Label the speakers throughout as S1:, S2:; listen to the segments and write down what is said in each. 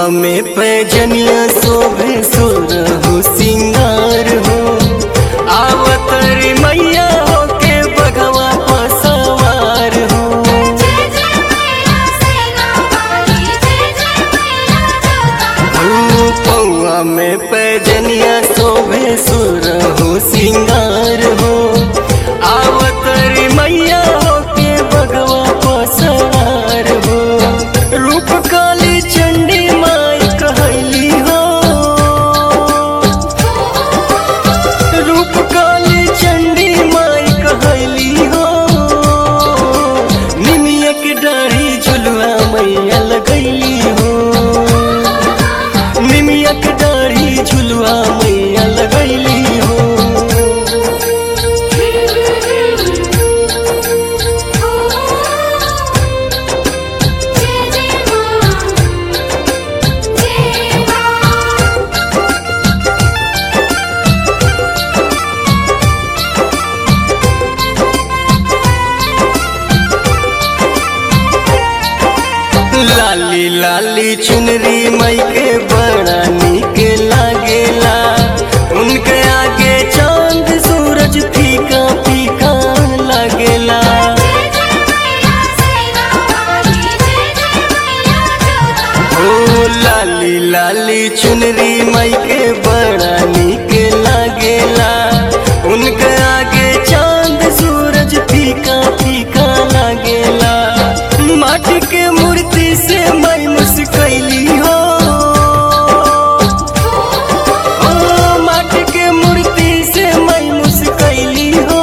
S1: में पैजनिया शोभे सुरहु सिंगार हो। आवतरी मैया होके बघवा पर सवार हो। पौआ में पैजनिया शोभे सुरहु सिंगार हो। आवतरी मैया होके बघवा पर सवार हो। रूप काली चंडी माई कहली हो। रूप काली चंडी माई कहली हो। निमिया के डाढ़ी झुलवा मैया लगैली हो। निमिया के डाढ़ी झुलवा मैया लगैली हो। लाली लाली चुनरी मई के बड़ा नीक लागेला। उनके आगे चांद सूरज फीका फीका लागेला। ओ लाली लाली चुनरी मई के बड़ा नीक लागेला। उनके आगे चांद सूरज फीका फीका लागेला। माटी के मूर्ति से मई मुस्कैली हो। माटी के मूर्ति से मई मुस्कैली हो।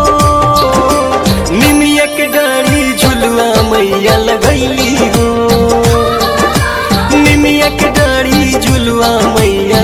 S1: निमिया के डाढ़ी झुलवा मैया लगैली हो। निमिया के डाढ़ी झुलवा मैया